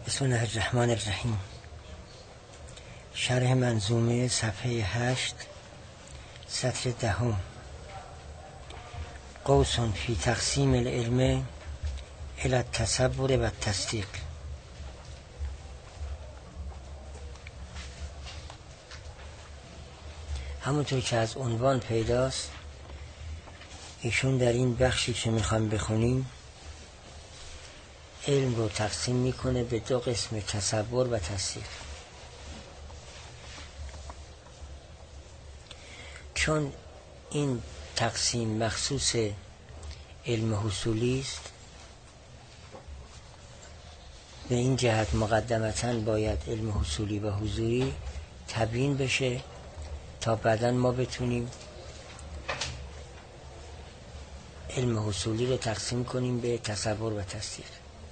بسم الله الرحمن الرحیم. شرح منظومه صفحه 8 سطر 10. قوس فی تقسیم العلم الی التصور و التصدیق. همونطور که از عنوان پیداست، ایشون در این بخشی که میخوام بخونیم علم رو تقسیم میکنه به دو قسم، تصور و تصدیق. چون این تقسیم مخصوص علم حصولی است، به این جهت مقدمتاً باید علم حصولی و حضوری تبیین بشه تا بعداً ما بتونیم علم حصولی رو تقسیم کنیم به تصور و تصدیق.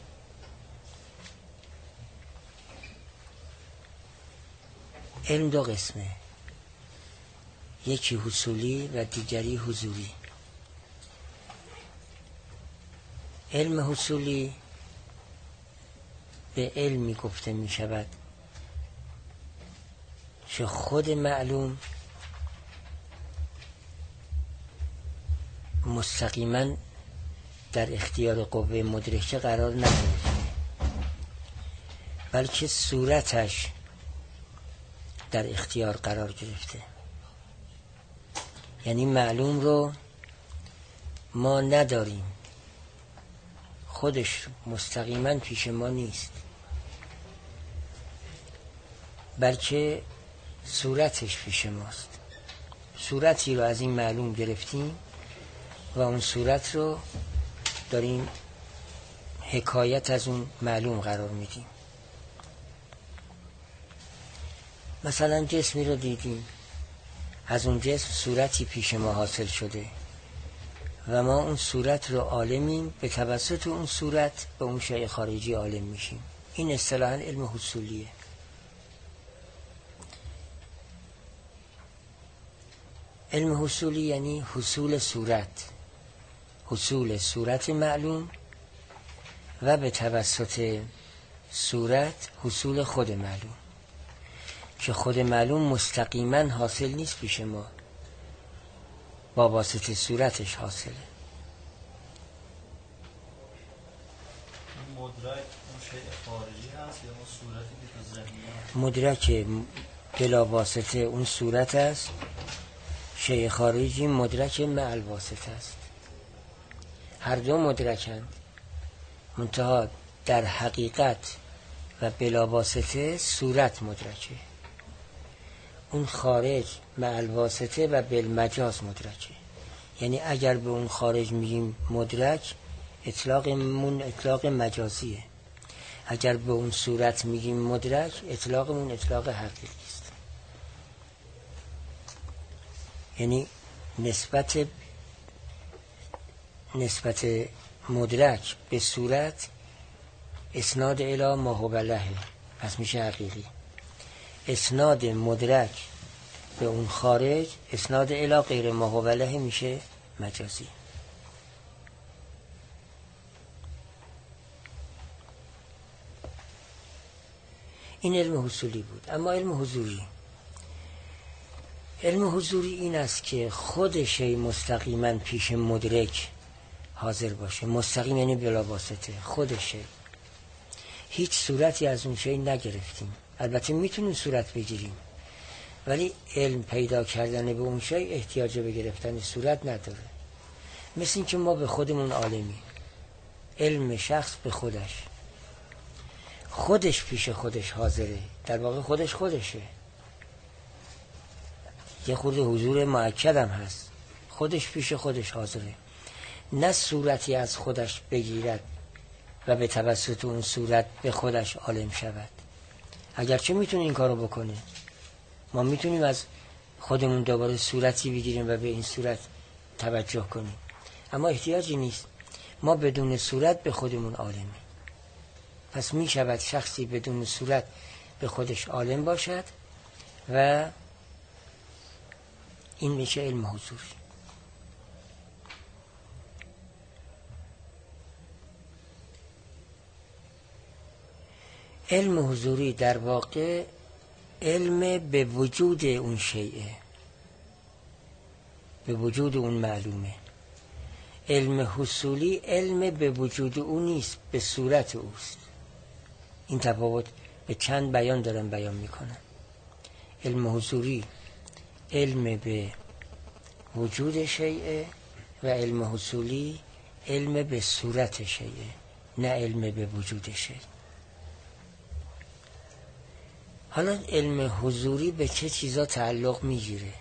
علم دو قسمه، یکی حصولی و دیگری حضوری. علم حصولی به علمی گفته می شود که خود معلوم مستقیما در اختیار قوه مدرکه قرار نگرفته، بلکه صورتش در اختیار قرار گرفته. یعنی معلوم رو ما نداریم، خودش مستقیما پیش ما نیست، بلکه صورتش پیش ماست. صورتی رو از این معلوم گرفتیم و اون صورت رو داریم حکایت از اون معلوم قرار میدیم. مثلا جسمی رو دیدیم، از اون جسم صورتی پیش ما حاصل شده و ما اون صورت رو عالمیم، به توسط اون صورت به اون شیء خارجی عالم میشیم. این اصطلاحاً علم حصولیه. علم حصولی یعنی حصول صورت، حصول صورت معلوم و به توسط صورت حصول خود معلوم، که خود معلوم مستقیما حاصل نیست پیش ما، با واسطه صورتش حاصله. مدرک اون شیء خارجی هست یا اون صورتی که تو ذهن مدرک بلا واسطه اون صورت است، شیء خارجی مدرک مع الواسطه است. هر دو مدرکند، منتها در حقیقت و بلا واسطه صورت مدرکه، اون خارج مع الواسطه و بالمجاز مدرکه. یعنی اگر به اون خارج میگیم مدرک، اطلاقمون اطلاق مجازیه. اگر به اون صورت میگیم مدرک، اطلاقمون اطلاق حقیقی است. یعنی نسبت مدرک به صورت اسناد الی ما هو له، پس میشه حقیقی. اسناد مدرک به اون خارج، اسناد الی غیر ما هو له، میشه مجازی. این علم حصولی بود. اما علم حضوری، علم حضوری این است که خود شی مستقیما پیش مدرک حاضر باشه. مستقیم یعنی بلا واسطه، خود شی. هیچ صورتی از اون شی نگرفتیم، البته میتونیم صورت بگیریم، ولی علم پیدا کردن به اون شی احتیاج به گرفتن صورت نداره. مثل این که ما به خودمون عالمی، علم شخص به خودش پیش خودش حاضره، در واقع خودشه. یه خورده حضور مؤکد هم هست، خودش پیش خودش حاضره، نه صورتی از خودش بگیرد و به توسط اون صورت به خودش عالم شود. اگرچه میتونه این کارو بکنه، ما میتونیم از خودمون دوباره صورتی بگیریم و به این صورت توجه کنیم، اما احتیاجی نیست. ما بدون صورت به خودمون عالمیم. پس میشود شخصی بدون صورت به خودش عالم باشد و این میشه علم حضوری. علم حضوری در واقع علم به وجود اون شیء، به وجود اون معلومه. علم حصولی علم به وجود اون نیست، به صورت اوست. این تفاوت به چند بیان دارم بیان میکنم. علم حضوری علم به وجود شیء و علم حصولی علم به صورت شیء، نه علم به وجود شیء. حالا علم حضوری به چه چیزا تعلق میگیره؟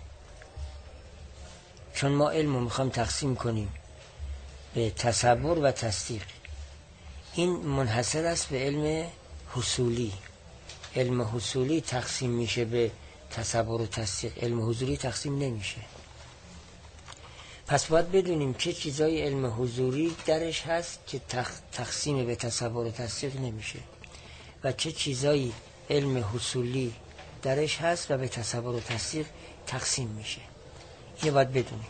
چون ما علم رو میخوام تقسیم کنیم به تصور و تصدیق، این منحصر است به علم حصولی. علم حصولی تقسیم میشه به تصور و تصدیق، علم حضوری تقسیم نمیشه. پس باید بدونیم چه چیزای علم حضوری درش هست که تقسیم به تصور و تصدیق نمیشه و چه چیزایی علم حصولی درش هست و به تصور و تصدیق تقسیم میشه. اینو باید بدونیم.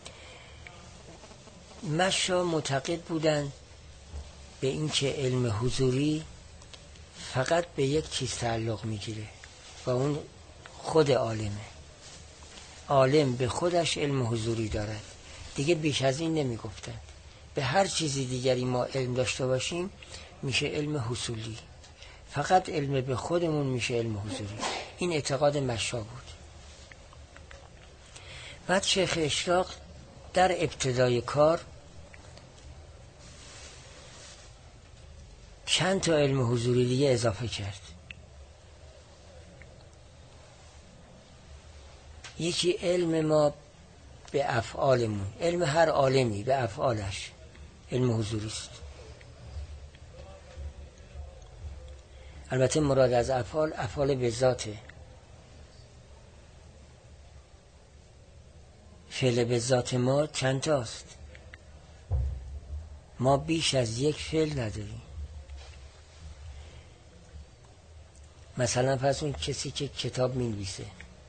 مشا معتقد بودن به این که علم حضوری فقط به یک چیز تعلق میگیره و اون خود عالمه. عالم به خودش علم حضوری دارد، دیگه بیش از این نمیگفتن. به هر چیزی دیگری ما علم داشته باشیم میشه علم حصولی، فقط علم به خودمون میشه علم حضوری. این اعتقاد مشا بود. بعد شیخ اشراق در ابتدای کار چند تا علم حضوری دیگه اضافه کرد. یکی علم ما به افعالمون، علم هر عالمی به افعالش علم حضوری است. البته مراد از افعال به ذاته. فعل به ذات ما چند تاست؟ ما بیش از یک فعل نداریم. مثلا فرض کن کسی که کتاب می‌نویسه،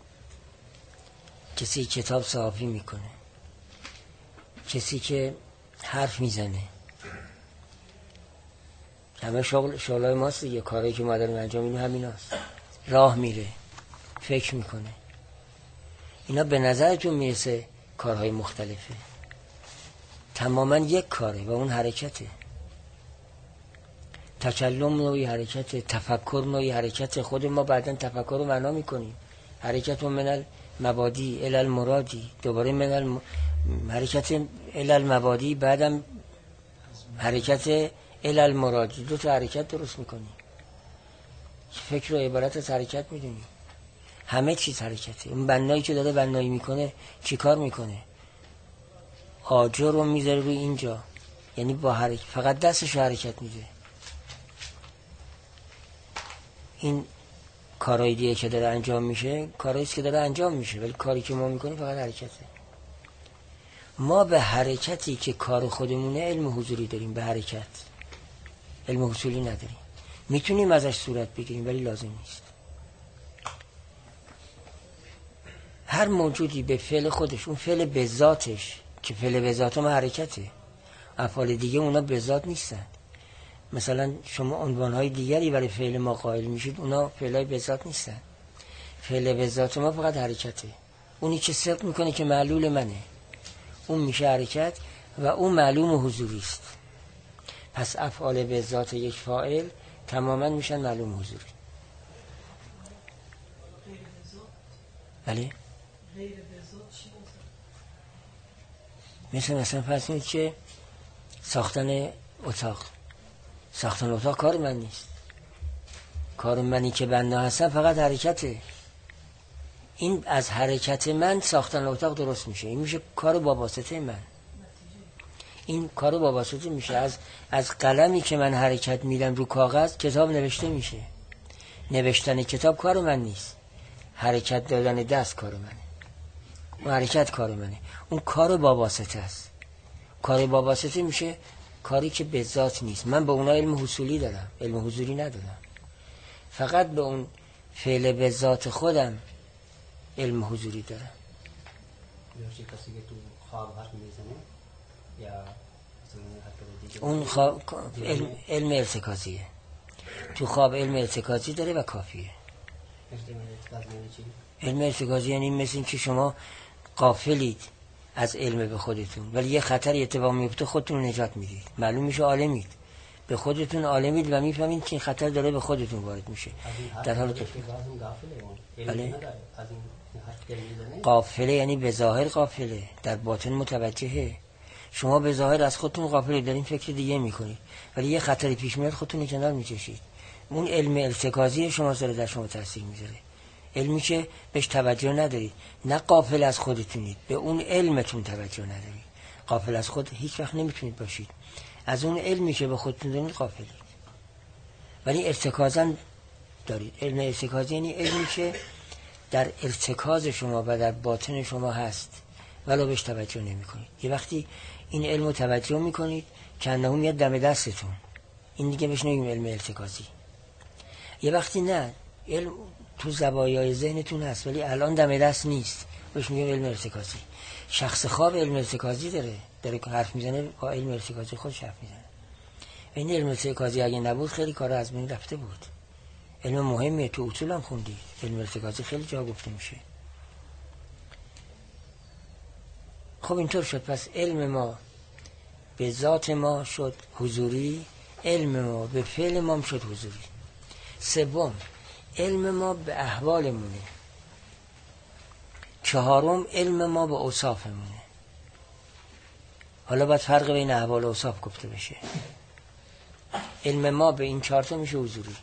کسی کتاب صحافی میکنه، کسی که حرف میزنه، همه شغلای ماست دیگه. کاری که ما داریم انجام میدیم همین هست. راه میره، فکر میکنه، اینا به نظرتون میرسه کارهای مختلفه؟ تماما یک کاره و اون حرکته. تکلم نوعی حرکته، تفکر نوعی حرکته. خود ما بعداً تفکر رو معنا میکنیم. حرکت من المبادی الی المرادی، دوباره من حرکت الی المبادی، بعدم حرکت الی المرادی. دو تا حرکت درست میکنیم. فکر رو عبارت از حرکت میدونیم. همه چیز حرکته. اون بنایی که داره بنایی میکنه چی کار میکنه؟ آجر رو میذاره روی اینجا، یعنی با حرکت، فقط دستش حرکت میده. این کارهای دیگه که داره انجام میشه کارهاییست که داره انجام میشه، ولی کاری که ما میکنیم فقط حرکته. ما به حرکتی که کار خودمونه علم حضوری داریم، به حرکت علم حصولی نداریم. میتونیم ازش صورت بگیریم ولی لازم نیست. هر موجودی به فعل خودش، اون فعل به ذاتش که فعل به ذات ما حرکته، افعال دیگه اونا به ذات نیستن. مثلا شما عنوانهای دیگری برای فعل ما قائل میشید، اونا فعلای به ذات نیستن. فعل به ذات ما فقط حرکته. اونی که صدق میکنه که معلول منه، اون میشه حرکت و اون معلوم حضوری است. پس افعال به ذات یک فاعل تماما میشن معلوم حضوری. بله؟ مثلا فرض کنید که ساختن اتاق کار من نیست. کار منی که بنا هستم فقط حرکته. این از حرکت من ساختن اتاق درست میشه. این میشه کار با واسطه من. این کار با واسطه میشه. از قلمی که من حرکت میدم رو کاغذ کتاب نوشته میشه. نوشتن کتاب کار من نیست. حرکت دادن دست کار منه. اون حرکت کار منه. اون کار با واسطه است. کار با واسطه میشه کاری که به ذات نیست. من به اونا علم حصولی دارم، علم حضوری ندارم. فقط به اون فعل به ذات خودم علم حضوری دارم. کسی که تو خواب حرف میزنه یا اون علم ارتکازیه. تو خواب علم ارتکازی داره و کافیه. علم ارتکازی یعنی مثل این که شما غافلید از علم به خودتون، ولی یه خطری اتفاق میفته خودتون رو نجات میدید، معلوم میشه عالمید، به خودتون عالمید و میفهمید که این خطر داره به خودتون وارد میشه. در حال که بله غافله یعنی به ظاهر غافله، در باطن متوجهه. شما به ظاهر از خودتون غافلید، دارین فکر دیگه میکنید، ولی یه خطری پیش میاد خودتون کنار میکشید. اون علم ارتکازی شما داره در شما تاثیر میذاره، علمی که بهش توجه ندارید. نه غافل از خودتونید، به اون علمتون توجه ندارید. غافل از خود هیچ وقت نمیتونید باشید، از اون علمی که به خودتون دارید غافلید، ولی ارتکازا دارید. علم ارتکازی یعنی علمی که در ارتکاز شما و در باطن شما هست ولو بهش توجه نمیکنید. یه وقتی این علم رو توجه میکنید که انه میاد دم دستتون، این دیگه بهش نمیگیم علم ارتکازی. یه وقتی نه، علم تو زوایای ذهنتون هست ولی الان دم دست نیست، بهش میگیم علم ارتکازی. شخص خواب علم ارتکازی داره حرف میزنه، با علم ارتکازی خودش حرف میزنه. این علم ارتکازی اگه نبود خیلی کارا از بین رفته بود. علم مهمه، تو اصول هم خوندی، علم ارتکازی خیلی جا گفته میشه. خب اینطور شد، پس علم ما به ذات ما شد حضوری، علم ما به فعل ما شد حضوری. سوم، علم ما به احوالمونه. چهارم، علم ما به اوصافمونه. حالا باید فرق بین احوال و اوصاف گفته بشه. علم ما به این چهارتا میشه حضوری.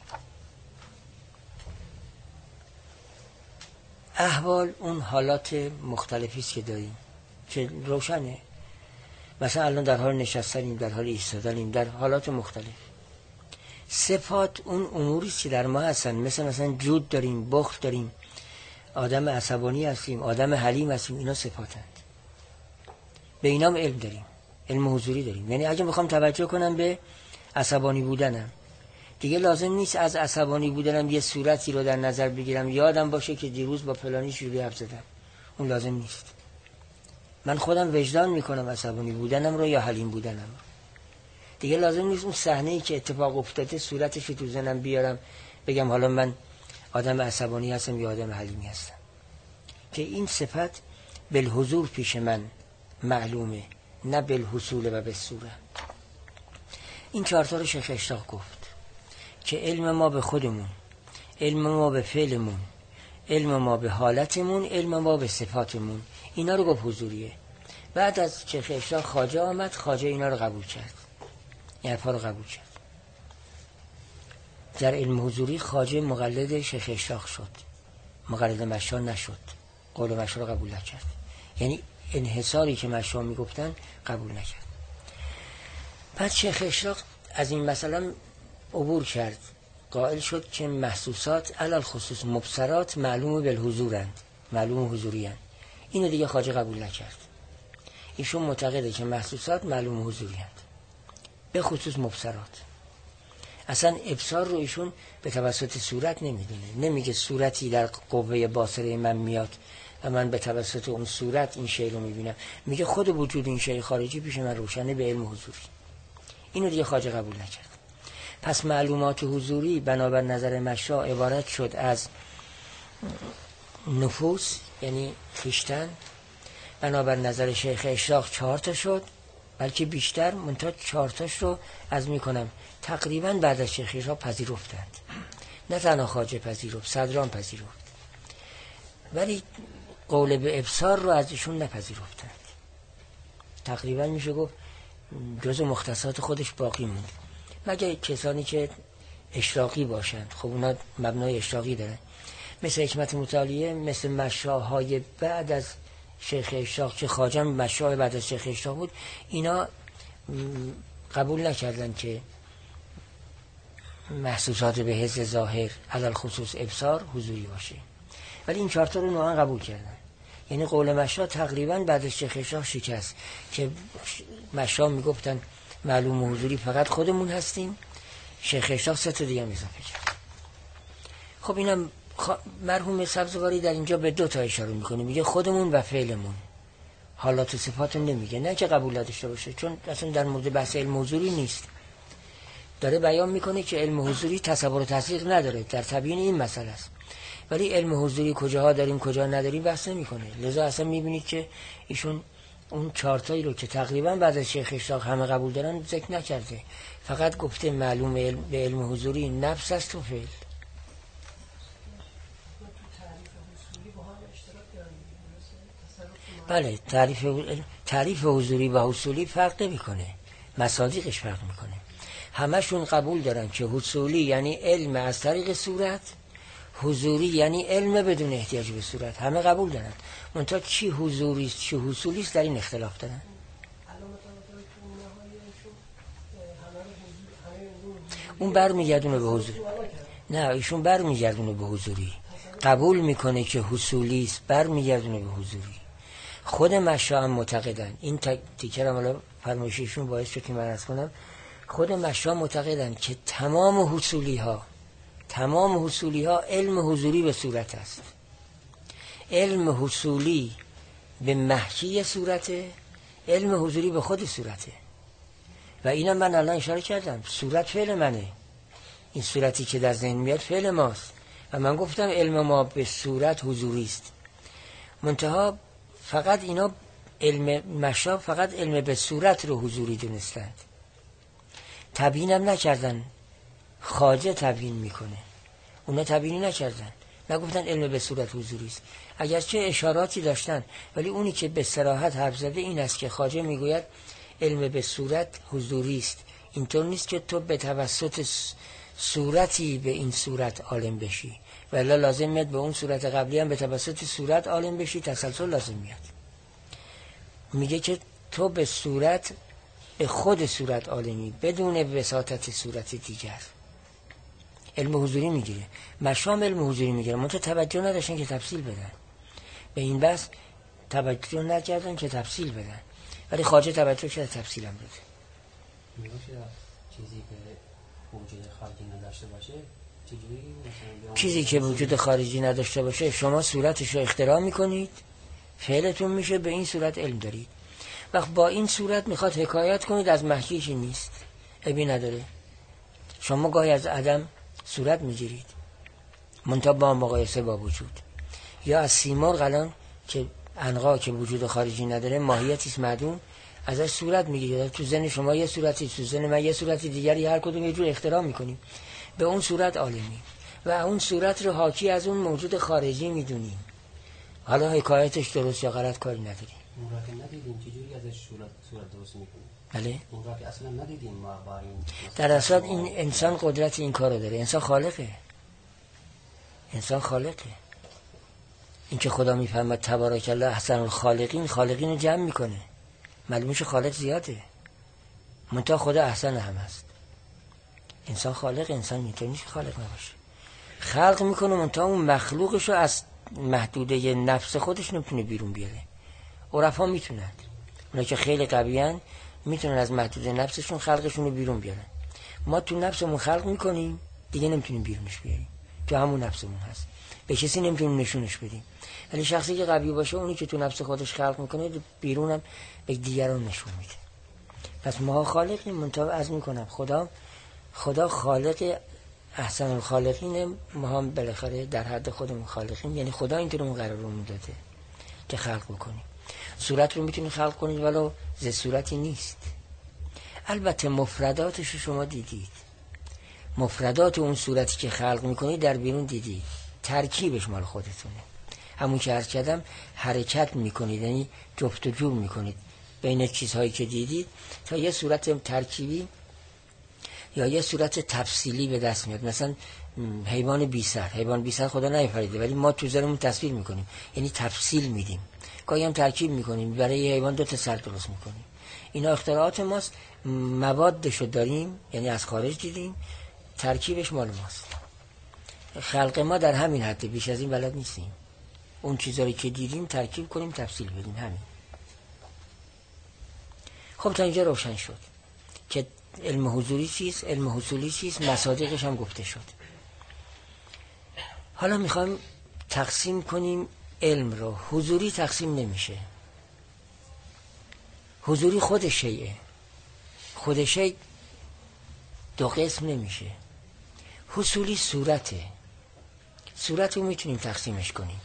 احوال اون حالات مختلفی است که داریم که روشنه، مثلا الان در حال نشستنیم، در حال ایستادنیم، در حالات مختلف. صفات اون اموری است که در ما هستن، مثلا جود داریم، بخل داریم، آدم عصبانی هستیم، آدم حلیم هستیم، اینا صفاتند. به اینام علم داریم، علم حضوری داریم. یعنی اگه میخوام توجه کنم به عصبانی بودنم، دیگه لازم نیست از عصبانی بودنم یه صورتی رو در نظر بگیرم یادم باشه که دیروز با فلانی شوری حرف زدم، اون لازم نیست. من خودم وجدان میکنم عصبانی بودنم رو یا حلیم بودنم رو. دیگه لازم نیست اون صحنه‌ای که اتفاق افتاده صورتش رو تو ذهنم بیارم بگم حالا من آدم عصبانی هستم یا آدم حلیمی هستم، که این صفت بالحضور پیش من معلومه، نه بالحصول و بالصوره. این چهارتا رو شیخ اشراق گفت که علم ما به خودمون، علم ما به فعلمون، علم ما به حالتمون، علم ما به صفاتمون، اینا رو گفت حضوریه. بعد از شیخ اشراق خواجه آمد، خواجه اینا رو قبول کرد، این حرفا رو قبول کرد. در علم حضوری خواجه مقلد شیخ اشراق شد، مقلد مشا نشد، قول مشا رو قبول نکرد، یعنی انحصاری که مشا میگفتن قبول نکرد. بعد شیخ اشراق از این مثلا عبور کرد، قائل شد که محسوسات علل خصوص مبصرات معلوم بالحضورند، معلوم حضوریند. اینو دیگه خواجه قبول نکرد. ایشون معتقده که محسوسات معلوم حضوریند به خصوص مبصرات. اصلا ابصار رو ایشون به توسط صورت نمیدونه، نمیگه صورتی در قوه باصره من میاد و من به توسط اون صورت این شی رو میبینم، میگه خود وجود این شی خارجی پیش من روشنه به علم حضوری. اینو دیگه خواجه قبول نکرد. پس معلومات حضوری بنابر نظر مشا عبارت شد از نفوس یعنی خویشتن، بنابر نظر شیخ اشراق 4 تا شد، بلکه بیشتر، منتها 4 تاش رو از میکنم تقریبا بعد از شیخ اشراق پذیرفتند. نه تنها خواجه پذیرفت، صدران پذیرفت، ولی قول به ابصار رو از ایشون نپذیرفتند. تقریبا میشه گفت جزء مختصات خودش باقی موند، مگه کسانی که اشراقی باشند. خب اونا مبنای اشراقی دارن، مثل حکمت مطالعه، مثل مشاهای بعد از شیخ اشراق که خواجه مشای بعد از شیخ اشراق بود، اینا قبول نکردن که محسوسات به حس ظاهر علل خصوص ابصار حضوری باشه، ولی این 4 تا رو نوعا قبول کردن. یعنی قول مشا تقریبا بعد از شیخ اشراق شکست که مشا میگفتن معلوم حضوری فقط خودمون هستیم، شیخ اشراق 3 تا دیگه اضافه کرد. خب اینم مرحوم سبزواری در اینجا به 2 تا اشاره میکنه، میگه خودمون و فعلمون، حالات و صفات نمیگه، نه که قبول نداشته باشه، چون اصلا در مورد بحث علم حضوری نیست. داره بیان میکنه که علم حضوری تصور و تصدیق نداره، در تبیین این مسئله است. ولی علم حضوری کجاها داریم کجا نداریم بحث نمیکنه. لذا اصلا میبینید که ایشون اون چارتایی رو که تقریبا بعد از شیخ اشراق همه قبول دارن ذکر نکرده، فقط گفته معلوم به علم حضوری نفس است و فعل. بله، تعریف حضوری و حصولی فرق نمیکنه، مصادیقش فرق میکنه. همشون قبول دارن که حصولی یعنی علم از طریق صورت، حضوری یعنی علم بدون احتیاج به صورت. همه قبول دارن، منتها چی حضوری است چی حصولی است در این اختلاف دارن. اون برمیگردونه به حضوری. نه، ایشون برمیگردونه به حضوری، قبول میکنه که حصولی است، برمیگردونه به حضوری. خود مشا هم معتقدن، این تیکر هم حالا فرمایششون باعث شد که من عرض کنم، خود مشا معتقدن که تمام حصولی ها علم حضوری به صورت است. علم حصولی به محکی صورته، علم حضوری به خود صورته. و اینم من الان اشاره کردم، صورت فعل منه، این صورتی که در ذهن میاد فعل ماست و من گفتم علم ما به صورت حضوری است. منتها فقط اینا علم مشا فقط علم به صورت رو حضوری دونستند، تبیینم نکردن. خواجه تبیین میکنه، اونا تبیینی نکردن، نگفتن علم به صورت حضوری است، اگرچه اشاراتی داشتن، ولی اونی که به صراحت حرف زده این است که خواجه میگوید علم به صورت حضوری است. اینطور نیست که تو به توسط صورتی به این صورت عالم بشی، ولی لازم میاد به اون صورت قبلی هم به توسط صورت عالم بشی، تسلسل لازم میاد. میگه که تو به صورت، به خود صورت عالمی بدون وساطت صورت دیگر. علم حضوری میگیره، مشام علم حضوری میگیره، منتها توجه نداشتن که تفصیل بدن به این بحث، توجه نکردن که تفصیل بدن، ولی خواجه توجه کرد تفصیل هم بده. چیزی که وجود خارجی نداشته باشه چیزی که وجود خارجی نداشته باشه شما صورتش رو اختراع میکنید، فعلتون میشه، به این صورت علم دارید. وقت با این صورت میخواد حکایت کنید از محکیش نیست، عیبی نداره. شما گاهی از عدم صورت میگیرید منتها با مقایسه با وجود، یا از سیمرغ الان که عنقا که وجود خارجی نداره، ماهیتی است معدوم، ازش صورت میگیرید. تو ذهن شما یه صورتی، تو ذهن من یه صورتی دیگری، هر کدوم یه جور اختراع میکنیم، به اون صورت عالمی و اون صورت رو حاکی از اون موجود خارجی میدونیم. حالا حکایتش درست یا غلط کاری نداریم. اون را که ندیدیم چجوری ازش صورت درست میکنیم؟ بله، اون را که اصلا ندیدیم ما باریم. در اصل این انسان قدرت این کارو داره. انسان خالقه، انسان خالقه. این که خدا میفهمد تبارک الله احسن الخالقین، خالقین رو جمع میکنه، معلومش خالق زیاده، منتها خدا احسن هم هست. انسان خالق، انسان اینطور نیست خالق نباشه، خلق میکنه، منتها اون مخلوقش رو از محدوده نفس خودش نمیتونه بیرون بیاره. عرفا میتونن، اونا که خیلی قویان میتونن از محدوده نفسشون خلقشون رو بیرون بیارن. ما تو نفسمون خلق میکنیم دیگه نمیتونیم بیرونش بیاریم، تو همون نفسمون هست، به کسی نمیتونیم نشونش بدیم. ولی شخصی که قوی باشه، اونی که تو نفس خودش خلق میکنه بیرونم به دیگران نشون میده. پس ما خالقیم، منتها عرض میکنم خدا خالق احسن الخالقین، ما هم بالاخره در حد خودمون خالقیم، یعنی خدا اینطور اون قرار رو داده که خلق بکنیم. صورت رو میتونید خلق کنید ولو ز صورتی نیست. البته مفرداتش رو شما دیدید، مفردات اون صورتی که خلق میکنید در بیرون دیدید، ترکیبش مال خودتونه. همون که عرض کردم حرکت میکنید، یعنی جفت و جور میکنید بین چیزهایی که دیدید تا یه صورت ترکیبی یا یه صورت تفصیلی به دست میاد. مثلا حیوان بی سر خدا نیافریده، ولی ما تو ذهنمون تصویر میکنیم، یعنی تفصیل میدیم. گاهی هم ترکیب میکنیم، برای یه حیوان 2 تا سر درست میکنیم. اینا اختراعات ماست، موادشو داریم، یعنی از خارج دیدیم، ترکیبش مال ماست. خلق ما در همین حد، بیش از این بلد نیستیم. اون چیزایی که دیدیم ترکیب کنیم، تفصیل بدیم، همین. خب تا اینجا روشن شد که علم حضوری چیست، علم حصولی چیست، مصادیقش هم گفته شد. حالا میخوایم تقسیم کنیم علم رو. حضوری تقسیم نمیشه، حضوری خود شیء دو قسم نمیشه. حصولی صورته، صورت رو میتونیم تقسیمش کنیم.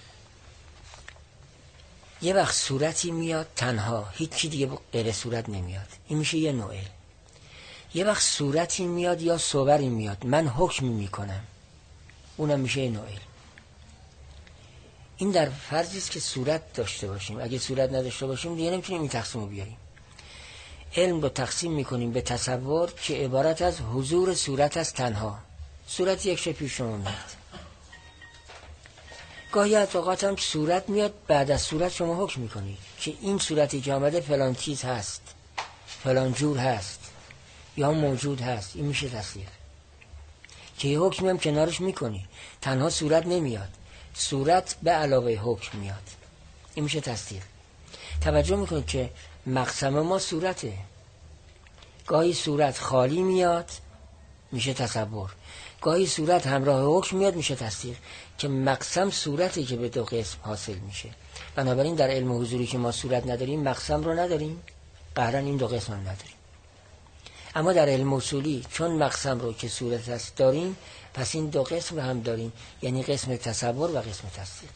یه وقت صورتی میاد تنها، هیچی دیگه غیر صورت نمیاد، این میشه یه نوع. یه وقت صورتی میاد یا صوری میاد من حکم میکنم، اونم میشه یه نوع. این در فرضی است که صورت داشته باشیم. اگه صورت نداشته باشیم دیگه نمیتونیم این تقسیم رو بیاریم. علم رو تقسیم میکنیم به تصور که عبارت از حضور صورت از تنها. صورت یک شب پیش شما میاد، گاهی از اوقات هم صورت میاد بعد از صورت شما حکم میکنید که این صورتی که آمده فلان چیز هست، فلان جور هست یا موجود هست. این میشه تصدیق که یه حکمی هم کنارش میکنی، تنها صورت نمیاد، صورت به علاوه حکم میاد. این میشه تصدیق. توجه میکنید که مقسم ما صورته. گاهی صورت خالی میاد میشه تصور، گاهی صورت همراه حکم میاد میشه تصدیق، که مقسم صورتی که به دو قسم حاصل میشه. بنابراین در علم حضوری که ما صورت نداریم مقسم رو نداریم، قهرن این دو قسم هم نداریم. اما در علم اصولی چون مقسم رو که صورت هست داریم، پس این دو قسم رو هم داریم، یعنی قسم تصور و قسم تصدیق.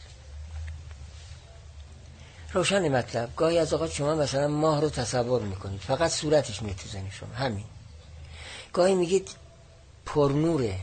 روشن مطلب. گاهی از اوقات شما مثلا ماه رو تصور میکنید، فقط صورتش میاد تو ذهن شما، همین. گاهی میگید پرنوره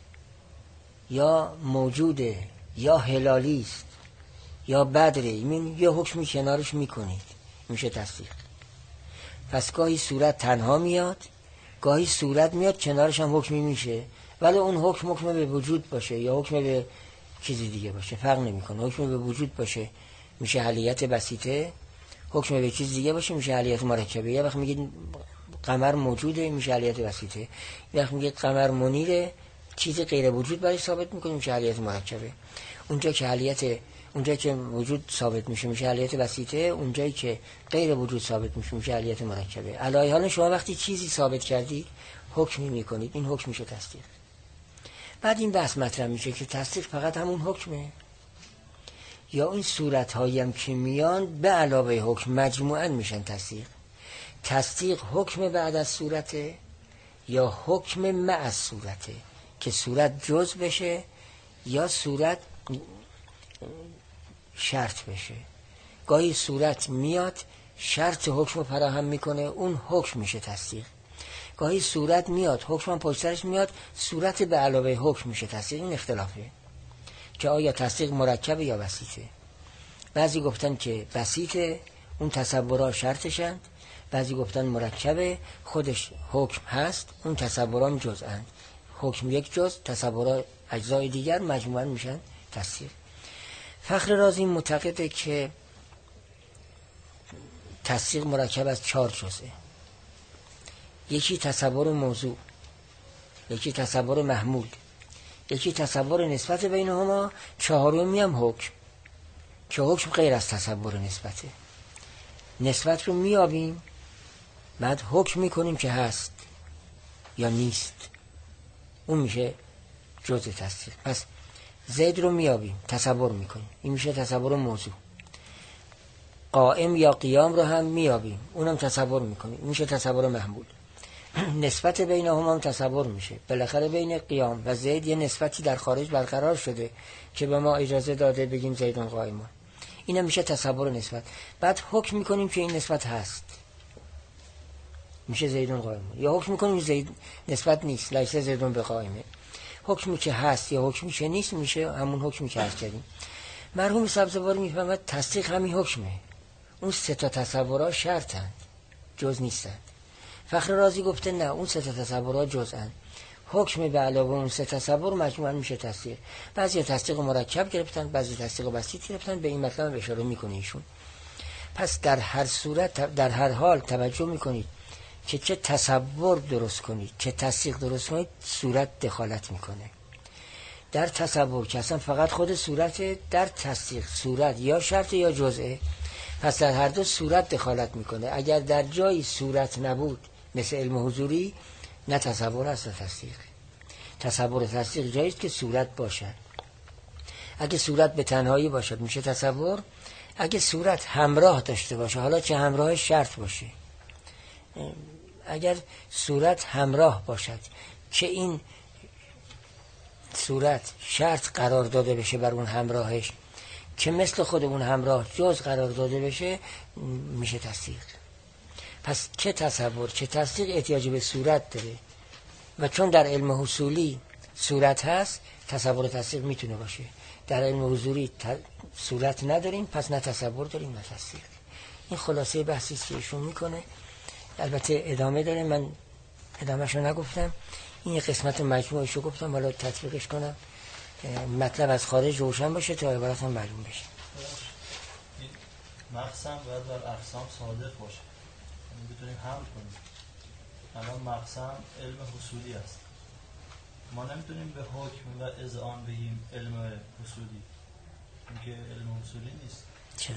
یا موجوده یا هلالی است یا بدره، این یه حکمی کنارش میکنید، میشه تصدیق. پس گاهی صورت تنها میاد، گاهی صورت میاد کنارش هم حکمی میشه، ولی اون حکم به وجود باشه یا حکم به چیزی دیگه باشه فرق نمیکنه. حکم به وجود باشه میشه حلیت بسیطه، حکم به چیز دیگه باشه میشه حلیت مرکبه. یه وقت میگید قمر موجوده میشه حلیت بسیطه، یه وقت میگید قمر منیره، چیز غیر وجود برای ثابت میکنیم میشه حلیت مرکبه. اونجا که وجود ثابت میشه میشه حلیت بسیطه، اونجایی که غیر وجود ثابت میشه میشه حلیت مرکبه. علاوه حال شما وقتی چیزی ثابت کردید حکمی میکنید، این حکم میشه تصدیق. بعد این بحث مطرح میشه که تصدیق فقط همون حکمه یا این صورت هایی هم که میان به علاوه حکم مجموعاً میشن تصدیق. تصدیق حکم بعد از صورته یا حکم مع از صورته که صورت جز بشه یا صورت شرط بشه. گاهی صورت میاد شرط حکم رو فراهم میکنه، اون حکم میشه تصدیق. گاهی صورت میاد حکم هم پشت سرش میاد، صورت به علاوه حکم میشه تصدیق. این اختلافه که آیا تصدیق مرکبه یا بسیطه. بعضی گفتن که بسیطه، اون تصورها شرطشند، بعضی گفتن مرکبه، خودش حکم هست، اون تصوران جزءند. حکم یک جز، تصورها اجزای دیگر مجموعاً میشن تصدیق. فخر رازی معتقده که تصدیق مرکب از 4 جزئه. یکی تصور موضوع، یکی تصور محمول، یکی تصور نسبت بینهما، چهارمی هم حکم که حکم غیر از تصور نسبته. نسبت رو میابیم بعد حکم میکنیم که هست یا نیست، اون میشه جزء تصدیق. پس زید رو میابیم تصور میکنیم، این میشه تصور موضوع. قائم یا قیام رو هم میابیم، اونم تصور میکنیم، این میشه تصور محمول. نسبت بین هم تصور میشه. بالاخره بین قیام و زید یه نسبتی در خارج برقرار شده که به ما اجازه داده بگیم زیدون قائمون، اینم میشه تصور نسبت. بعد حکم میکنیم که این نسبت هست، میشه زیدون قائمون. یا حکم میکنیم زید نسبت نیست، لیس زیدون به قائمه. حکمی که هست یا حکمی که نیست میشه همون حکمی که هست کردیم. مرحوم سبزواری میفهمد تصدیق همین حکمه، اون 3 تا تصورها شرطند جز نیستند. فخر رازی گفته نه، اون 3 تا تصورها جزءن، حکم به علاوه اون 3 تصور مجموعاً میشه تصدیق. بعضی تصدیق مرکب گرفتن، بعضی تصدیق بسیط گرفتن، به این مطلب اشاره میکنه ایشون. پس در هر صورت در هر حال توجه میکنید که چه تصور درست کنید چه تصدیق درست کنید، صورت دخالت میکنه. در تصور که اصلا فقط خود صورته، در تصدیق صورت یا شرط یا جزئه، پس در هر دو صورت دخالت میکنه. اگر در جایی صورت نبود مثل علم حضوری، نه تصور هست نه تصدیق. تصور و تصدیق جایی است که صورت باشد. اگه صورت به تنهایی باشد میشه تصور، اگه صورت همراه داشته باشه، حالا چه همراه شرط باشه، اگر صورت همراه باشد که این صورت شرط قرار داده بشه بر اون همراهش که مثل خود اون همراه جز قرار داده بشه، میشه تصدیق. پس چه تصور چه تصدیق احتیاج به صورت داره و چون در علم حصولی صورت هست، تصور و تصدیق میتونه باشه. در علم حضوری صورت نداریم، پس نه تصور داریم نه تصدیق. این خلاصه بحثی است که ایشون میکنه. البته ادامه داره، من ادامهشو نگفتم. این یه قسمت مجموعشو گفتم، حالا تطبیقش کنم مطلب از خارج روشن باشه تا عبارت هم معلوم بشه. این مقسم باید بر اقسام صادق باشه، یعنی بتونیم حمل کنیم. الان مقسم علم حصولی است، ما نمیتونیم به حکم و اذعان بگیم علم حصولی، این که علم حصولی نیست. چرا؟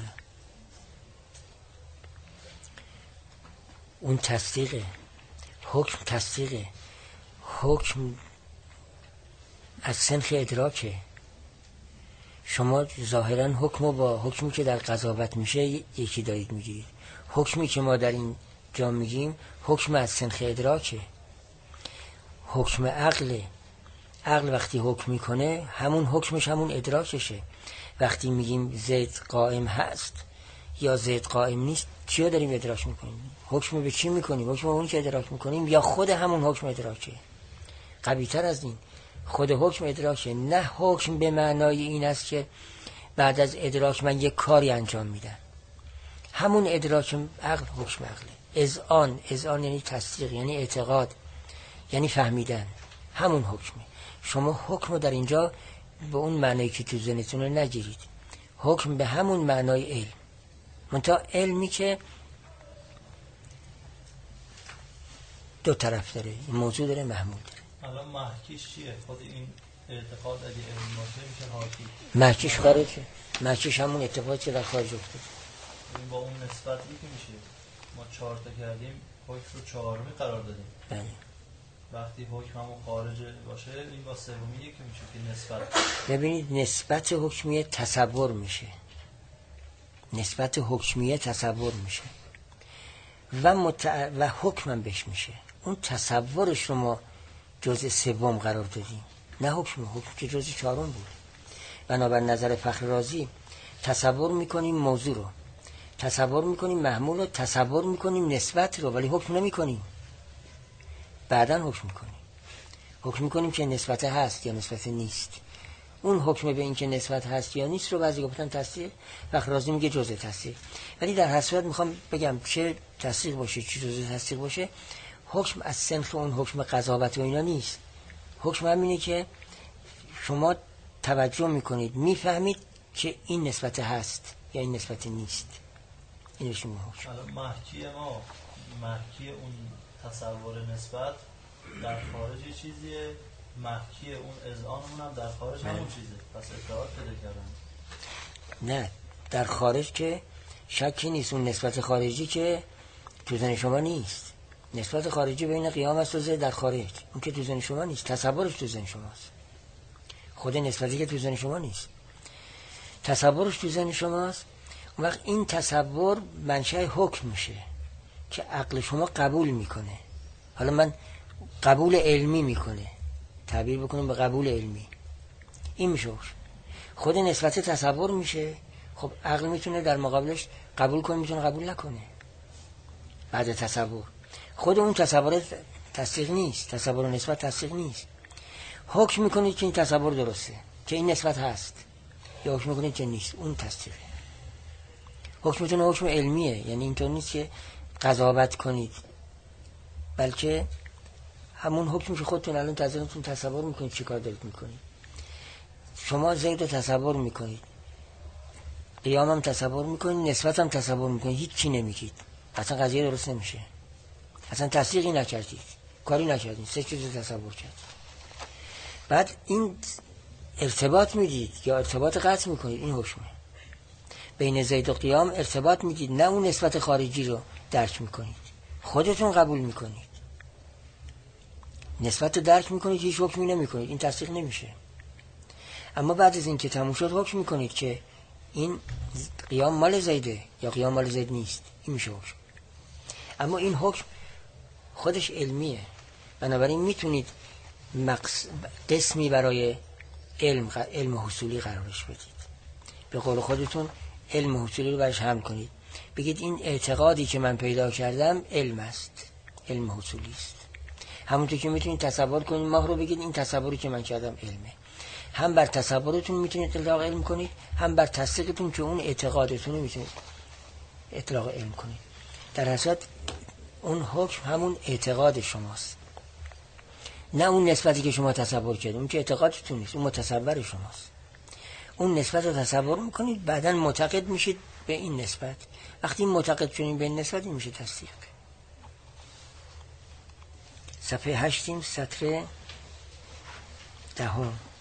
اون تصدیقه، حکم تصدیقه، حکم از سنخ ادراکه. شما ظاهرا حکم با حکمی که در قضاوت میشه یکی دارید میگیرید. حکمی که ما در این جا میگیم حکم از سنخ ادراکه، حکم عقله. عقل وقتی حکم میکنه همون حکمش همون ادراکشه. وقتی میگیم زید قائم هست یا زید قائم نیست، چیا داریم ادراک میکنیم؟ حکم به چی میکنیم؟ حکم اون که ادراک میکنیم یا خود همون حکم ادراکه؟ قوی‌تر از این خود حکم ادراکه، نه حکم به معنای این است که بعد از ادراک من یک کاری انجام میدم. همون ادراک عقل حکم عقله. اذعان یعنی تصدیق، یعنی اعتقاد، یعنی فهمیدن، همون حکمه. شما حکم رو در اینجا به اون معنایی که تو ذهنتون نگیرید، حکم به همون معنای علم، منتها علمی که دو طرف داره، موضوع داره محمول داره. الان محکیش چیه؟ خود این اعتقاد اگه علم باشه میشه حاکی. محکیش خارجه، محکیش همون اتفاقی که در خارج افتاد. این با اون نسبتی که میشه ما 4 تا کردیم، حکم رو 4می قرار دادیم. بله. وقتی حکم همون خارجه باشه، این با 3میه که میشه که نسبت. ببینید نسبت حکمیه تصور میشه، نسبت حکمیه تصور میشه و حکمم بهش میشه. اون تصورش رو ما جزء 3 قرار دادیم، نه حکم که جزء 4 بود. بنابر نظر فخر رازی تصور میکنیم موضوع رو، تصور میکنیم محمول رو، تصور میکنیم نسبت رو، ولی حکم نمیکنیم. بعداً حکم میکنیم، حکم میکنیم که نسبت هست یا نسبت نیست. اون حکم به این که نسبت هست یا نیست رو بعضی گفتن تصدیق، فخر رازی میگه جزء تصدیق. ولی در هر صورت میخوام بگم چه تصدیق باشه چه جزء تصدیق باشه، حکم از سنخ اون حکم قضاوت و اینا نیست. حکم همینه که شما توجه میکنید، میفهمید که این نسبت هست یا این نسبت نیست. اینو شما حکم. الان محکی ما، محکی اون تصور نسبت در خارج چیزیه، محکی اون اذعانمون هم در خارج همون چیزه، پس اتحاد پیدا کردن. نه در خارج که شکی نیست، اون نسبت خارجی که تو ذهن شما نیست. نسبت خارجی بین قیام است و در خارج، اون که تو ذهن شما نیست، تصورش تو ذهن شماست. خود نسبتی که تو ذهن شما نیست، تصورش تو ذهن شماست. اون وقت این تصور منشأ حکم میشه که عقل شما قبول میکنه. حالا من قبول علمی میکنه، تعبیر بکنم به قبول علمی، این میشه خود نسبت تصور میشه. خب عقل میتونه در مقابلش قبول کنه، میتونه قبول نکنه. بعد تصور خود اون تصور تصدیق نیست، تصور و نسبت تصدیق نیست. حکم میکنید که این تصور درسته، که این نسبت هست، یا حکم میکنید که نیست، اون تصدیقه. حکم میتونه حکم علمیه، یعنی اینطور نیست که قضاوت کنید، بلکه همون حکمی که خودتون الان تازه‌تون تصور میکنید چی کار دارید میکنید. شما زید رو تصور میکنید، قیام هم تصور میکنید، نسبت هم تصور میکنید، هیچ چی نمیگید، اصلا قضیه درست نمیشه، اصلا تصدیقی نکردید، کاری نکردید، 3 چیز تصور کرد. بعد این ارتباط میدید یا ارتباط قطع میکنید، این حکمه. بین زید و قیام ارتباط میدید، نه اون نسبت خارجی رو درک میکنید، خودتون قبول میکنید، نسبت رو درک میکنید، هیچ حکمی نمیکنید، این تصدیق نمیشه. اما بعد از این که تموم شد حکم میکنید که این قیام مال زیده یا قیام مال زید نیست، این میشه حکم. اما این حکم خودش علمیه، بنابراین میتونید قسمی برای علم حصولی قرارش بدید. به قول خودتون علم حصولی رو برش هم کنید، بگید این اعتقادی که من پیدا کردم علم است، علم حصولی است. همونطور که میتونید تصور کنید ماه رو، بگید این تصوری که من کردم علمه. هم بر تصورتون میتونید اطلاق علم کنید، هم بر تصدیقتون که اون اعتقادتون رو میتونید اطلاق علم کنید. در حقیقت اون حکم همون اعتقاد شماست، نه اون نسبتی که شما تصور کردید. اون که اعتقادتون نیست، اون متصور شماست. اون نسبت رو تصور میکنید، بعداً معتقد میشید به این نسبت. وقتی معتقد شدید به این نسبت، این میشه تصدیق. صفحه 8 سطر 10.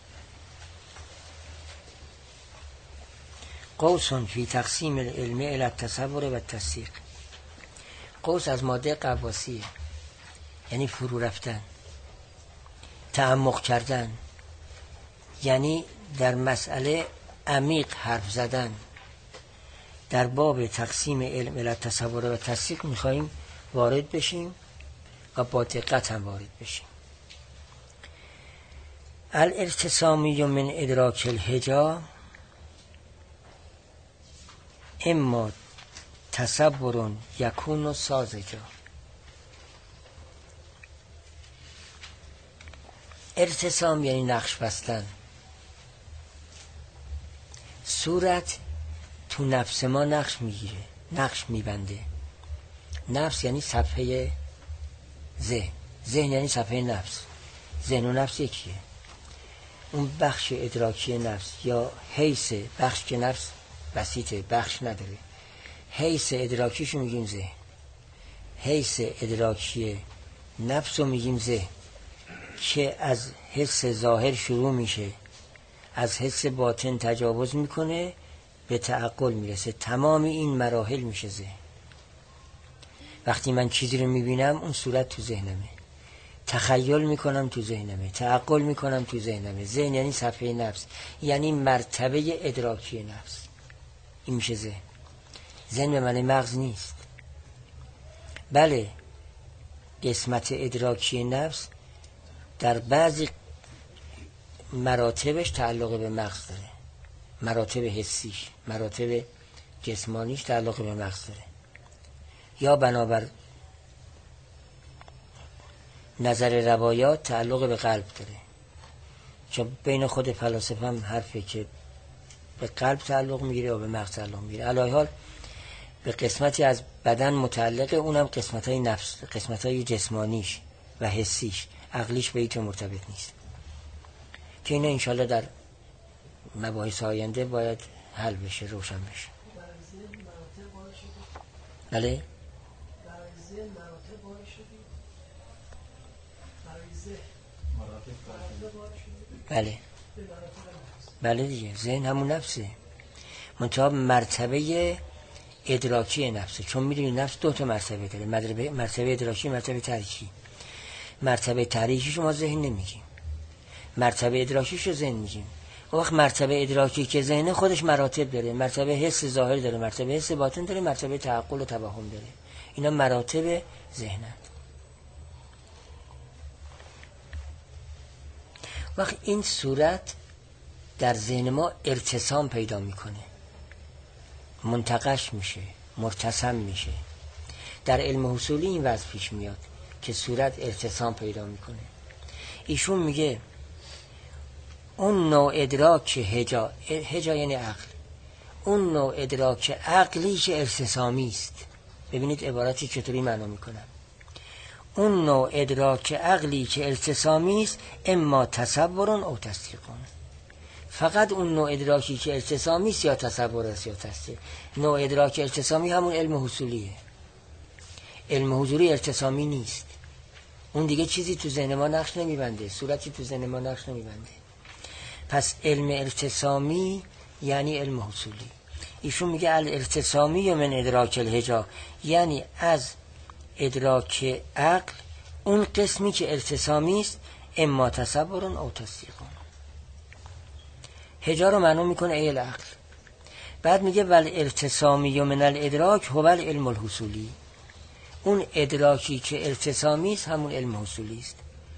قوس فی تقسیم العلم الی التصور و التصدیق. قوس از ماده قواسیه، یعنی فرو رفتن، تعمق کردن، یعنی در مسئله عمیق حرف زدن. در باب تقسیم علم الی التصور و التصدیق میخواییم وارد بشیم و با دقت هم وارد بشیم. الارتسامی من ادراک الحجا اما تصور یکون ساذجا. ارتسام یعنی نقش بستن. صورت تو نفس ما نقش میگیره، نقش میبنده. نفس یعنی صفحه ذهن، ذهن یعنی صفحه نفس. ذهن و نفس یکیه. اون بخش ادراکی نفس یا حیث بخش که نفس بسیطه، بخش نداره، حیث ادراکیشو میگیم ذهن. حیث ادراکی نفس رو میگیم ذهن که از حس ظاهر شروع میشه، از حس باطن تجاوز میکنه، به تعقل میرسه. تمام این مراحل میشه ذهن. وقتی من چیزی رو میبینم اون صورت تو ذهنمه، تخیل میکنم تو ذهنمه، تعقل میکنم تو ذهنمه. ذهن یعنی صفحه نفس، یعنی مرتبه ادراکی نفس. این میشه ذهن. ذهن به معنی مغز نیست. بله، قسمت ادراکی نفس در بعضی مراتبش تعلق به مغز داره، مراتب حسیش، مراتب جسمانیش تعلق به مغز داره، یا بنابر نظر روایات تعلق به قلب داره. چون بین خود فلاسفه هم حرفه که به قلب تعلق میگیره و به مغز تعلق میگیره. علی حال به قسمتی از بدن متعلقه، اونم قسمتای نفس، قسمتای جسمانیش و حسیش، عقلیش به هیچ مرتبط نیست، که اینا انشالله در مباحث آینده باید حل بشه، روشن بشه. بله؟ بله بله دیگه، ذهن همون نفسه، منتها مرتبه ادراکی نفسه. چون میدونی نفس دو تا مرتبه داره، مرتبه ادراکی، مرتبه تحریکی. مرتبه تحریکی شما ذهن نمیگیم، مرتبه ادراکیش رو ذهن میگیم. وقت مرتبه ادراکی که ذهن خودش مراتب داره، مرتبه حس ظاهر داره، مرتبه حس باطن داره، مرتبه تعقل و توهم داره. اینا مراتب ذهنند. وقت این صورت در ذهن ما ارتسام پیدا میکنه، منتقش میشه، مرتسم میشه. در علم حصولی این وضع پیش میاد که صورت ارتسام پیدا میکنه. ایشون میگه اون نوع ادراک هجا، هجا یعنی عقل، اون نوع ادراک عقلی که ارتسامی است. ببینید عبارتی چطوری معنا میکنم. اون نوع ادراک عقلی که ارتسامی است، اما تصور او تصدیق. فقط اون نوع ادراکی که ارتسامی است یا تصور است یا تصدیق. نوع ادراک ارتسامی همون علم حصولیه. علم حضوری ارتسامی نیست. اون دیگه چیزی تو ذهن ما نقش نمیبنده، صورتی تو ذهن ما نقش نمیبنده. پس علم ارتسامی یعنی علم حصولی. ایشون میگه الارتسامی من ادراک الحجا، یعنی از ادراک عقل اون قسمی که ارتسامی است، اما تصور او تصدیق. حجا رو معنی میکنه ای العقل. بعد میگه ول ارتسامی من الادراک هو العلم الحصولی. اون ادراکی که ارتسامی است همون علم حصولی است.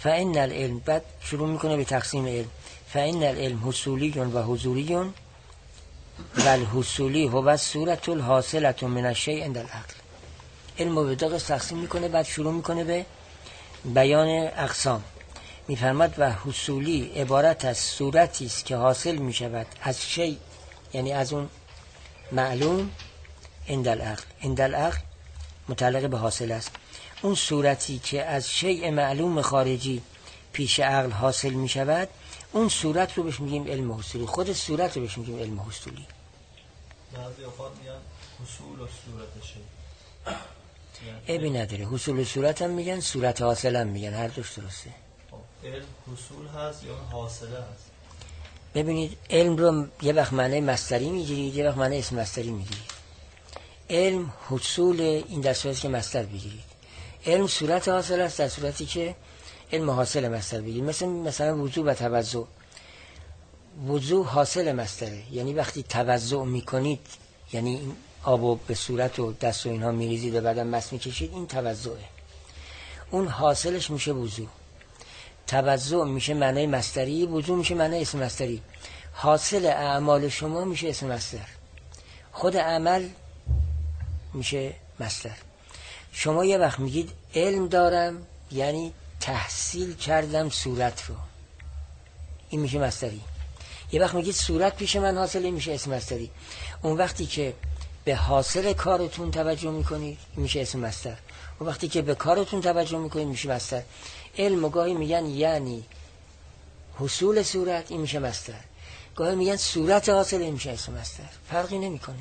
فإن العلم، بعد شروع میکنه به تقسیم علم. فإن العلم حصولی و حضوری و الحصولی هو صورت الحاصلة من الشیء عند العقل. علم رو به دو قسم تقسیم میکنه، بعد شروع میکنه به بیان اقسام. میفرماد و حصولی عبارت از صورتی است که حاصل میشود از شیء، یعنی از اون معلوم، عند العقل. عند العقل متعلق به حاصل است. اون صورتی که از شیء معلوم خارجی پیش عقل حاصل می شود، اون صورت رو بهش میگیم علم حصولی. خود صورت رو بهش میگیم علم حصولی. بعضی اوقات میگن حصول و صورت شیء، عیبی نداره، حصول و صورت هم میگن، صورت حاصل هم میگن، هر دوش درسته. علم حصول هست یا حاصله هست؟ ببینید علم رو یه وقت معنی مصدری میگیرید، یه وقت معنی اسم مصدری میگیرید. علم حصول این در صورتی که مصدر بگیرید. علم صورت حاصل است در صورتی که علم حاصل مصدر بگیرید. مثلا وضو و توضع. وضو حاصل مصدره، یعنی وقتی توضع میکنید، یعنی این آبو به صورت و دست و اینها میریزید و بعدم مس میکشید، این توضعه. اون حاصلش میشه وضو. توضع میشه معنی مصدری، وضو میشه معنی اسم مصدری. حاصل اعمال شما میشه اسم مصدر، خود عمل میشه مصدر. شما یه وقت میگید علم دارم، یعنی تحصیل کردم صورت رو، این میشه مصدری. یه وقت میگید صورت پیش من حاصله، میشه اسم مصدری. اون وقتی که به حاصل کارتون توجه میکنید میشه اسم مصدر. اون وقتی که به کارتون توجه میکنید میشه مصدر. علم گاهی میگن یعنی حصول صورت، این میشه مصدر. گاهی میگن صورت حاصل، این میشه اسم مصدر. فرقی نمیکنه.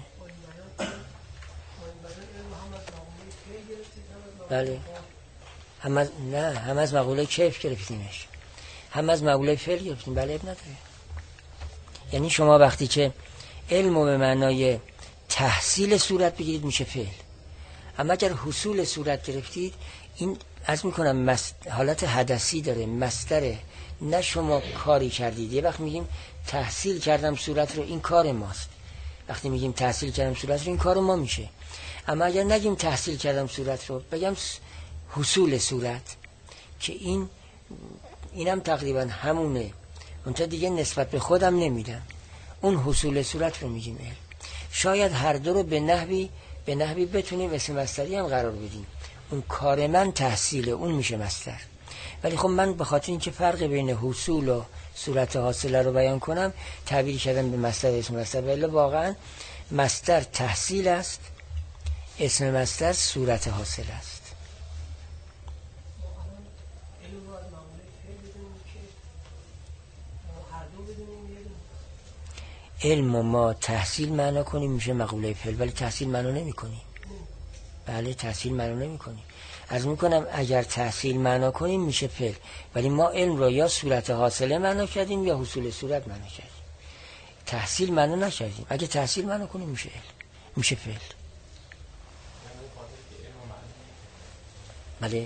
بله، هم از مقوله کیف گرفتیمش، هم از مقوله فعل گرفتیم. بله، اب نداره. یعنی شما وقتی که علم رو به معنای تحصیل صورت بگیرید میشه فعل، اما اگر حصول صورت گرفتید، این از میکنم حالت حدثی داره، مصدره، نه شما کاری کردید. یه وقت میگیم تحصیل کردم صورت رو، این کار ماست. وقتی میگیم تحصیل کردم صورت رو، این کار ما میشه. اما اگر نگیم تحصیل کردم صورت رو، بگم حصول صورت، که اینم تقریبا همونه، اونتا دیگه نسبت به خودم نمیدم، اون حصول صورت رو میگیم علم. شاید هر دو رو به نحوی بتونیم اسم مصدری هم قرار بدیم. اون کار من تحصیله، اون میشه مصدر. ولی خب من به خاطر اینکه فرق بین حصول و صورت حاصله رو بیان کنم، تعبیر کردم به مصدر اسم مصدر. ولی واقعا مصدر تحصیل است، اسم مصدر صورت حاصل است. علم ما تحصیل معنا کنیم میشه مقوله فعل، ولی تحصیل معنا نمی کنیم. بله، تحصیل معنا نمی کنیم. عرض میکنم اگر تحصیل معنا کنیم میشه فعل، ولی ما علم رو یا صورت حاصله معنا کردیم یا حصول صورت معنا کردیم، تحصیل معنا نکردیم. اگه تحصیل معنا کنیم میشه علم، میشه فعل. بله،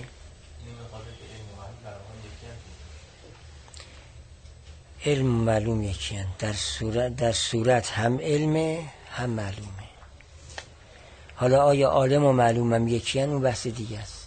علم معلوم یکی هست. در صورت هم علم هم معلومه. حالا آیا عالم و معلوم هم یکی هست؟ اون بحث دیگه است.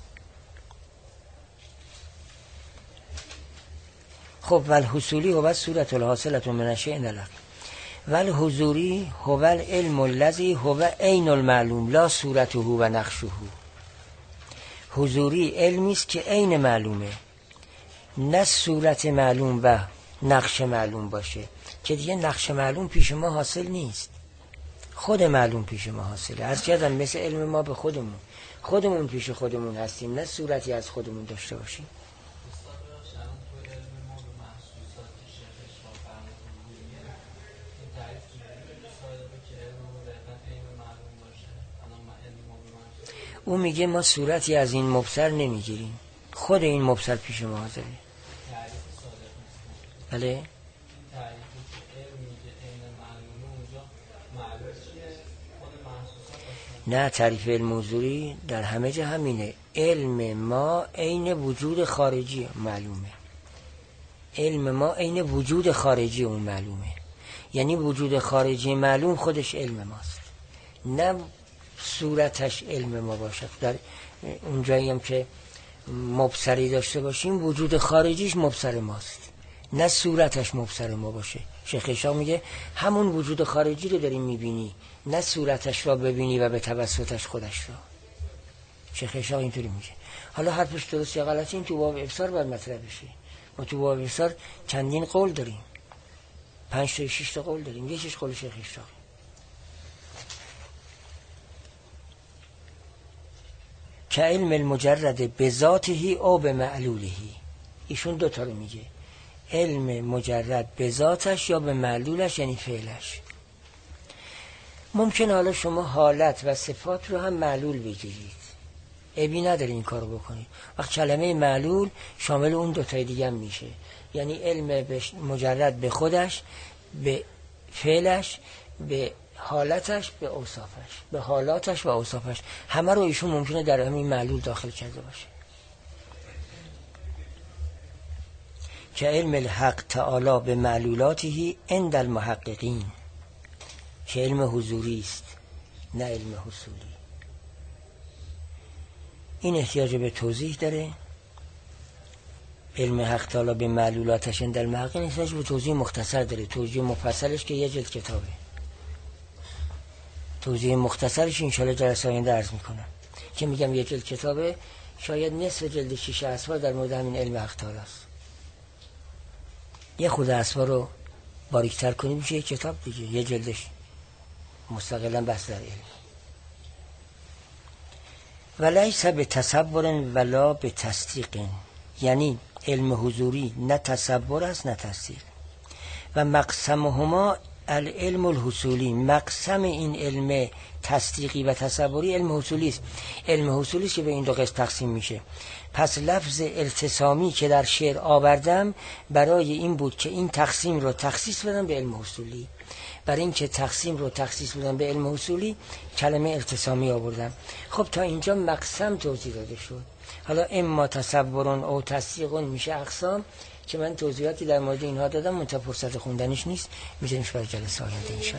خب والحصولی هو صورت الحاصلة من الشیء عند العقل والحضوری هو العلم الذی هو عین المعلوم لا صورته و نقشه. حضوری علمی است که عین معلومه، نه صورت معلوم و نقش معلوم باشه، که دیگه نقش معلوم پیش ما حاصل نیست، خود معلوم پیش ما حاصله. عرض کردم مثل علم ما به خودمون پیش خودمون هستیم، نه صورتی از خودمون داشته باشیم. او میگه ما صورتی از این مبصر نمیگیریم، خود این مبصر پیش ما حاضره. بله، نه، تعریف علم حضوری در همه جا همینه. علم ما عین وجود خارجی معلومه. علم ما عین وجود خارجی اون معلومه، یعنی وجود خارجی معلوم خودش علم ماست، نه صورتش علم ما باشد. در اون جایی هم که مبصری داشته باشیم وجود خارجیش مبصر ماست، نه صورتش مبصر ما باشه. شیخ عشاق میگه همون وجود خارجی رو داریم میبینی، نه صورتش را ببینی و به توسطش خودش را. شیخ عشاق اینطوری میگه. حالا حرفش درست یا غلطی این تو باب ابصار باید مطرح بشه. ما تو باب ابصار چندین قول داریم، 5 تا 6 تا قول داریم، یکیش قول شیخ عشاق. که علم المجرد به ذاته او به معلولهی. ایشون دوتا رو میگه، علم مجرد به ذاتش یا به معلولش، یعنی فعلش. ممکن حالا شما حالت و صفات رو هم معلول بگیرید، عیبی نداره این کارو بکنید. وقت کلمه معلول شامل اون دوتای دیگه هم میشه، یعنی علم مجرد به خودش، به فعلش، به حالتش، به اوصافش، به حالاتش و اوصافش، همه رو ایشون ممکنه در همین معلول داخل کرده باشه. که علم الحق تعالی به معلولاته عند المحققین، که علم حضوری است نه علم حصولی. این احتیاج به توضیح داره. علم حق تعالی به معلولاتش عند المحققین احتیاج به توضیح مختصر داره. توضیح مفصلش که یه جلد کتابه، توضیح مختصرش انشاءالله جلسه آینده عرض میکنم که میگم یه جلد کتابه، شاید نصف جلد 6 اسوار در مورد همین علم حق تعالی است. یه خود اسوار رو باریکتر کنیم میشه یه کتاب دیگه، یه جلدش مستقلا بحث در علم. ولیس به تصور ولا به تصدیق، یعنی علم حضوری نه تصور است نه تصدیق. و مقسمهما العلم الحصولی، مقسم این علم تصدیقی و تصوری علم حصولی است. علم حصولی است که به این دو قسم تقسیم میشه. پس لفظ التزامی که در شعر آوردم برای این بود که این تقسیم رو تخصیص بدم به علم حصولی. برای این که تقسیم رو تخصیص بدم به علم حصولی کلمه التزامی آوردم. خب تا اینجا مقسم توضیح داده شد. حالا اما تصورون او تصدیقون میشه اقسام که من توضیحاتی در مورد اینها دادم، منتها فرصت خوندنش نیست، میذاریمش برای جلسه آینده.